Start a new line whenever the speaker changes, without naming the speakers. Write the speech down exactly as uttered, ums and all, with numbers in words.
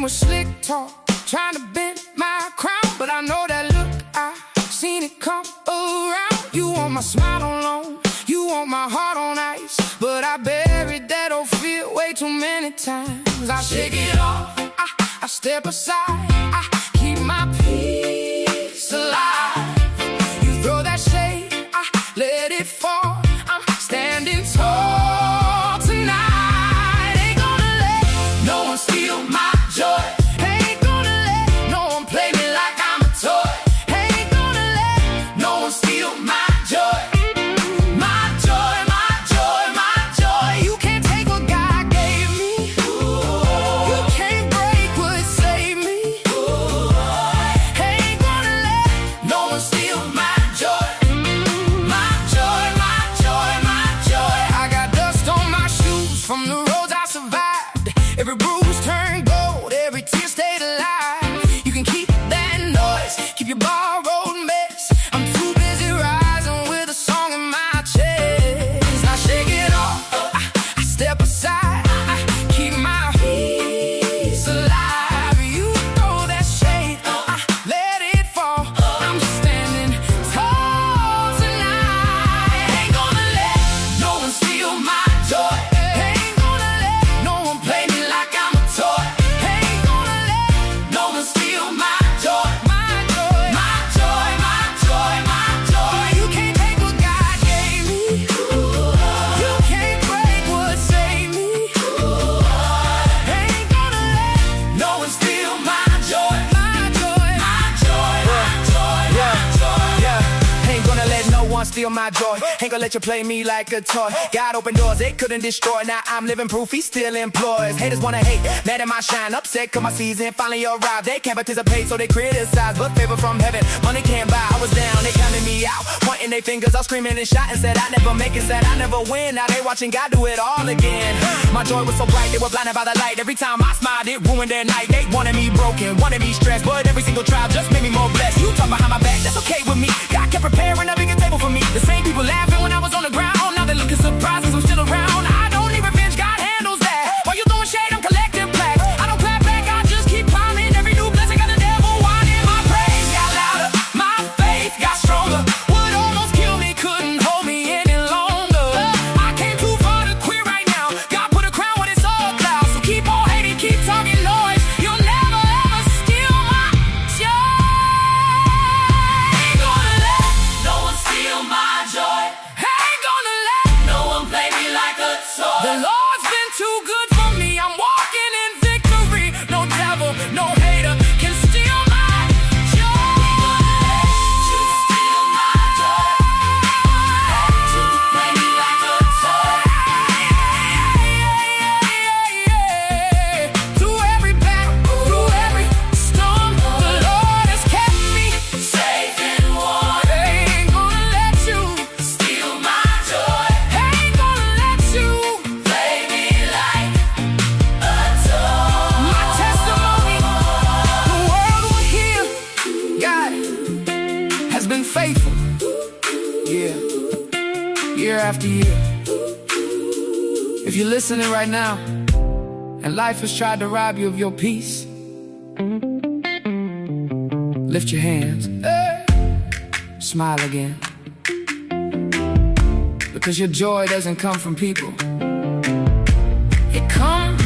name was Slick Talk, trying to bend my crown, but I know that look, I seen it come around. You want my smile on loan, you want my heart on ice, but I buried that old fear way too many times. I shake it off, I, I step aside, I keep my peace alive. You throw that shade, I let it fall, I'm standing tall tonight. Ain't gonna let no one steal my joy. Ain't gonna let no one play me like I'm a toy. Ain't gonna let no one steal my joy. My joy, my joy, my joy. You can't take what God gave me. You can't break what saved me. Ain't gonna let no one steal my joy. My joy, my joy, my joy. I got dust on my shoes from the roads I survived. Every bruise turned gold, every tear stayed alive. You can keep that noise, keep your borrowed mess. I'm too busy rising with a song in my chest. I shake it off, I, I step aside, I keep my peace alive. You throw that shade, I let it fall. I'm standing tall tonight. Ain't gonna let no one steal my joy. Ain't gonna let no one play me like I'm a toy. Ain't gonna let no one steal my joy. My joy, my joy, my joy, my joy. You can't take what God gave me. You can't break what saved me. Ain't gonna let no one steal my joy. My joy, my joy, my joy, my joy.
Yeah, ain't gonna let no one steal my joy. Ain't gonna let you play me like a toy. God opened doors they couldn't destroy. Now I'm living proof he still employs. Haters wanna hate, mad at my shine, upset cause my season finally arrived. They can't participate so they criticize, but favor from heaven money can't buy. I was down, they counted me out, pointing their fingers, all screaming and shouting. Said I never make it, said I never win. Now they watching God do it all again. My joy was so bright they were blinded by the light. Every time I smiled it ruined their night. They wanted me broken, wanted me stressed, but every single trial just made me more blessed. You talk behind my back, that's okay with me. God kept preparing a bigger table for me. The same people laughing when I was on the ground, now they looking surprised cause I'm still around. I don't need revenge, God handles that. While you throwing shade, I'm collecting plaques. I don't clap back, I just keep climbing. Every new blessing got the devil whining. My praise got louder, my faith got stronger. What almost killed me couldn't hold me any longer. I came too far to quit right now. God put a crown when it's all clouds. So keep on hating, keep talking noise. You'll never ever steal my joy. Ain't gonna let no one steal my joy. Ain't gonna let no one play me like a toy. The Lord's been too good for me. I'm walking in victory. No devil, no hater can steal my joy. You steal my joy. You play me like a toy. Through every battle, through every storm, the Lord has kept me safe and warm. Ain't gonna let you steal my joy. Ain't gonna let you play me like a toy. My testimony, the world will hear. God has been faithful, yeah, year after year. If you're listening right now and life has tried to rob you of your peace, lift your hands, hey, smile again. Because your joy doesn't come from people, it comes